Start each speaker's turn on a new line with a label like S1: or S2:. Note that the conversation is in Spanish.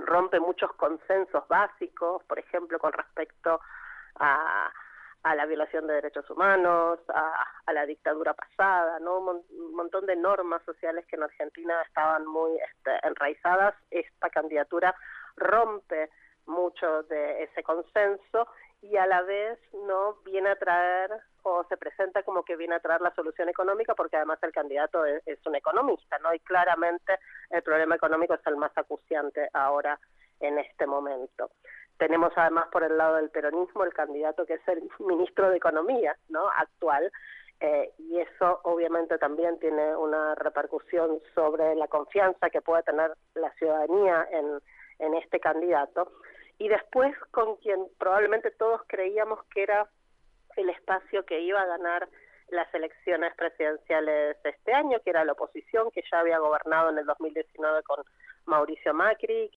S1: rompe muchos consensos básicos, por ejemplo, con respecto a, a la violación de derechos humanos, a la dictadura pasada, ¿no? Un montón de normas sociales que en Argentina estaban muy enraizadas. Esta candidatura rompe mucho de ese consenso y a la vez no viene a traer, o se presenta como que viene a traer la solución económica, porque además el candidato es un economista, ¿no? Y claramente el problema económico es el más acuciante ahora en este momento. Tenemos además por el lado del peronismo el candidato que es el ministro de Economía, ¿no? Actual, y eso obviamente también tiene una repercusión sobre la confianza que puede tener la ciudadanía en este candidato. Y después con quien probablemente todos creíamos que era el espacio que iba a ganar las elecciones presidenciales de este año, que era la oposición, que ya había gobernado en el 2019 con Mauricio Macri,